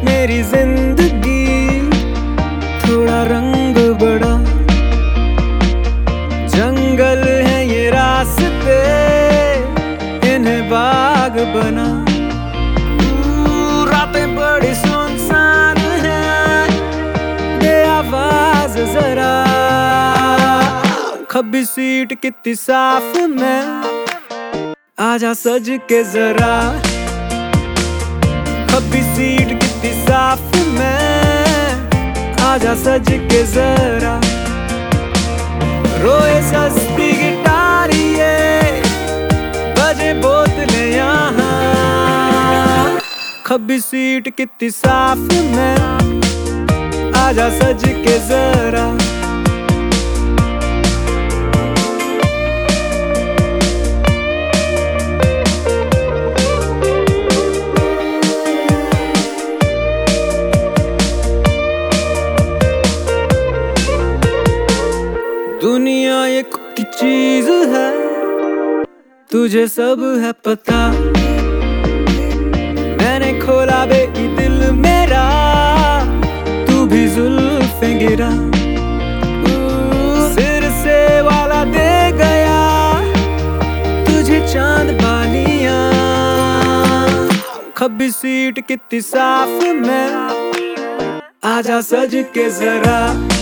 मेरी जिंदगी थोड़ा रंग बड़ा, जंगल है ये रास्ते, इन्हें बाग बना। रातें बड़ी सुनसान है, दे आवाज जरा। खब्बी सीट कितनी साफ में, आजा सज के जरा। खब्बी सीट कितनी साफ में, आजा सज के जरा। रोए सस्ती गिटारिये, बजे बोतलें यहाँ। खब्बी सीट कितनी साफ में, आजा सज के जरा। दुनिया एक की चीज है, तुझे सब है पता। मैंने खोला बेटी दिल मेरा, तू भी जुल्फें गिरा। सिर से वाला दे गया, तुझे चांद बालियां। खब्बी सीट कितनी साफ में, आजा सज के जरा।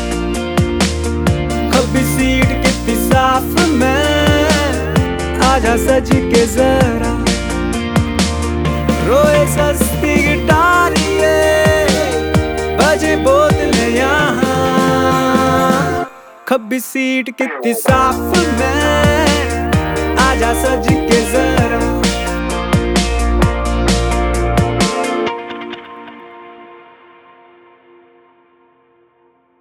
खब्बी सीट कितनी साफ में, आजा सज के जरा। रोए सस्ती गिटारिये, बजे बोतलें यहाँ। खब्बी सीट कितनी साफ में,